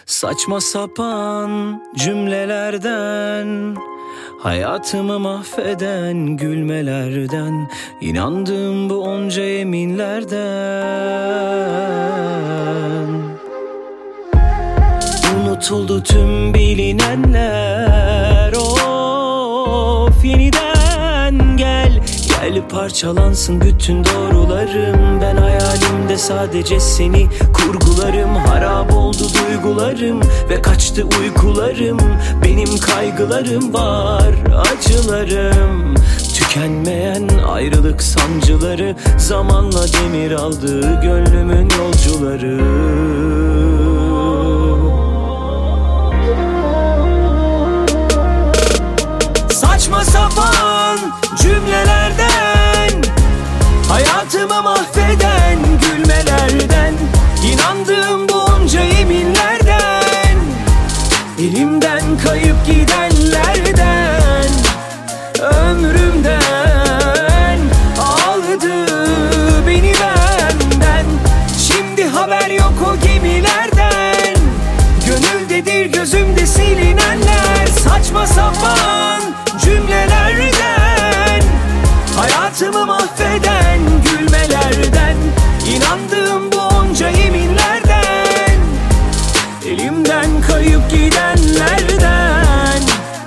Saçma sapan cümlelerden, hayatımı mahveden gülmelerden, inandığım bu onca yeminlerden. Unutuldu tüm bilinenler, of yeniden gel. Gel parçalansın bütün doğrularım, ben hayalimde sadece seni kurgularım. Harap oldu duygularım ve kaçtı uykularım, benim kaygılarım var, acılarım. Tükenmeyen ayrılık sancıları, zamanla demir aldı gönlümün yolcuları. Saçma sapan cümlelerden, hayatımı mahveden gülmelerden, inandığım bu onca yeminlerden, elimden kayıp gidenlerden, ömrümden aldı beni benden. Şimdi haber yok o gemilerden, gönüldedir gözümde silinenler. Saçma sapan cümlelerden, hayatımı mahveden gülmelerden, inandığım bu onca yeminlerden, elimden kayıp gidenlerden,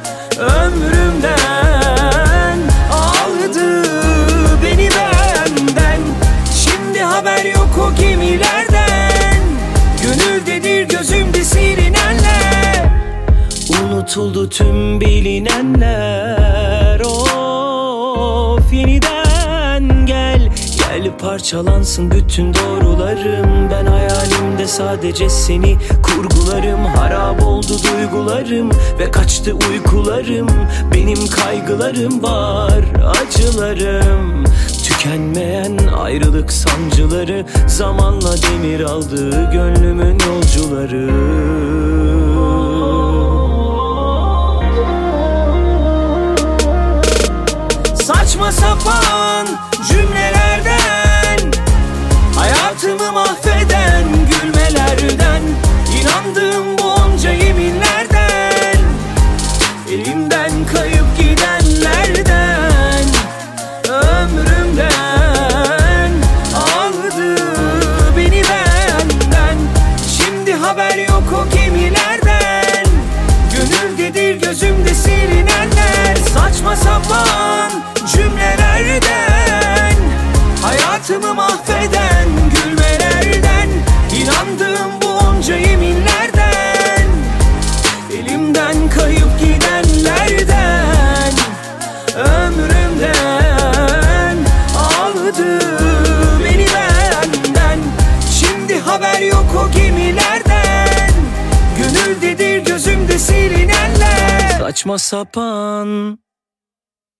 ömrümden aldı beni benden. Şimdi haber yok o gemilerden, gönüldedir gözümde silinenler. Unutuldu tüm bilinenler, of yeniden gel. Gel parçalansın bütün doğrularım, ben hayalimde sadece seni kurgularım. Harap oldu duygularım ve kaçtı uykularım, benim kaygılarım var, acılarım. Tükenmeyen ayrılık sancıları, zamanla demir aldı gönlümün yolcuları. Saçma sapan cümlelerden, hayatımı mahveden gülmelerden, inandığım bu onca yeminlerden, elimden kayıp gidenlerden, ömrümden aldı beni benden. Şimdi haber yok o gemilerden, gönüldedir gözümde silinenler. Saçma sapan cümlelerden, hayatımı mahveden gülmelerden, inandığım bu onca yeminlerden, elimden kayıp gidenlerden, ömrümden aldı beni benden. Şimdi haber yok o gemilerden, gönüldedir gözümde silinenler. Saçma sapan